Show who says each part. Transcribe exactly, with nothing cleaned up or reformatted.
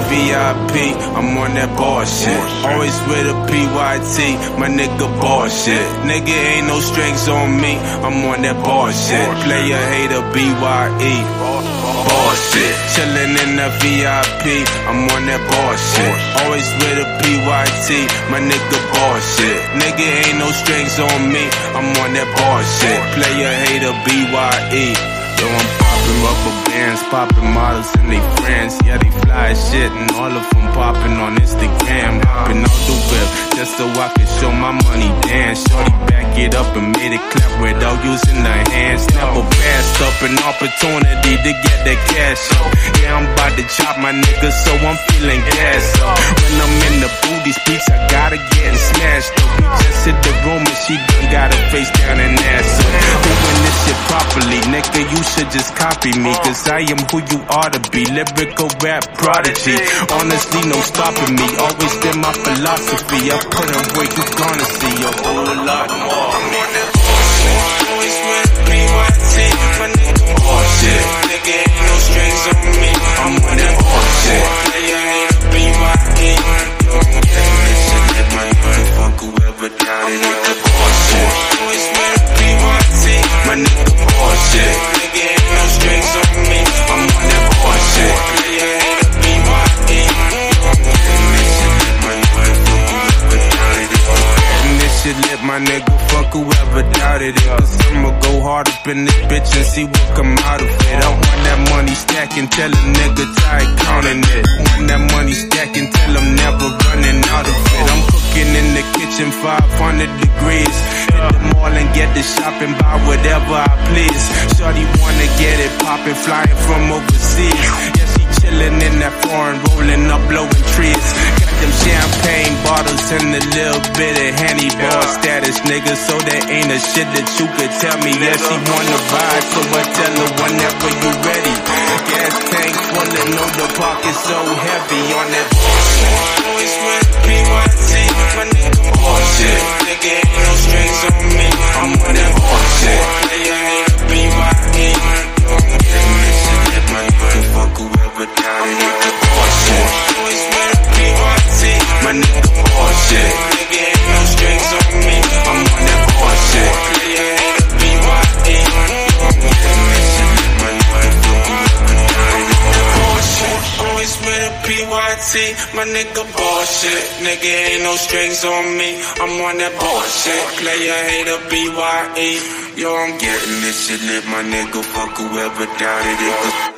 Speaker 1: V I P, I'm on that bullshit. Always with a P Y T, my nigga bullshit. Nigga ain't no strings on me, I'm on that bullshit. Player hater B Y E, bullshit. Chillin' in the V I P, I'm on that bullshit. Always with a P Y T, my nigga bullshit. Nigga ain't no strings on me, I'm on that bullshit. Player hater B Y E. Yo, I'm poppin' rubber bands, poppin' models and they friends. Yeah, they fly as shit and all of them poppin' on Instagram. Hoppin' on the whip just so I can show my money dance. Shorty back it up and made it clap without using the hands. Never passed up an opportunity to get that cash up. Yeah, I'm about to chop my nigga, so I'm feeling gas up. When I'm in the booth, these beats I gotta get smashed up. We just hit the room and she done got her face down and ass up. Doing this shit properly, nigga, you should just copy me, cause I am who you ought to be. Lyrical rap prodigy, honestly no stopping me. Always been my philosophy, I put in where you gonna see a whole lot more. I'm on that bullshit, always with P Y T, my nigga bullshit. Nigga ain't no strings on me, I'm on that bullshit. Player ain't a B Y E, don't get this shit in my mind. Fuck whoever doubted it, the bullshit. Always with P Y T, my nigga bullshit. Nigga ain't no strings on me, I'm on that bullshit. Player ain't a B Y E, don't get this shit in my mind. Fuck whoever doubted it. And this shit lit, my nigga, fuck whoever doubted it. Cause I'ma go hard up in this bitch and see what come out of it. I want that money stacking, tell a nigga tired counting it. Want that money stacking, tell him never running out of it. I'm cooking in the kitchen, five hundred degrees. Hit the mall and get the shopping, buy whatever I please. Shorty wanna get it poppin', flying from overseas. Yeah, she chillin' in that foreign, rolling up, blowing trees. Got them champagne bottles and a little bit of Henny bar status, nigga. So there ain't a shit that you could tell me. Yeah, she wanna ride, so I tell her whenever you ready. Gas tank full and know the pocket's so heavy on that bullshit. Always with P Y T, my nigga bullshit. Nigga ain't no strings on me, I'm on that bullshit. Player ain't a B Y E, don't get this shit in my mind. Fuck whoever doubted it, the bullshit. Always with P Y T, my nigga bullshit. Nigga ain't no strings on me, I'm on that bullshit. Player ain't a B Y E, don't get this shit in my mind. Fuck whoever doubted it, the bullshit. Always with a P Y T, my nigga bullshit. Nigga ain't no strings on me, I'm on that bullshit. Player hater B Y E, yo, I'm getting this shit lit, my nigga. Fuck whoever doubted it.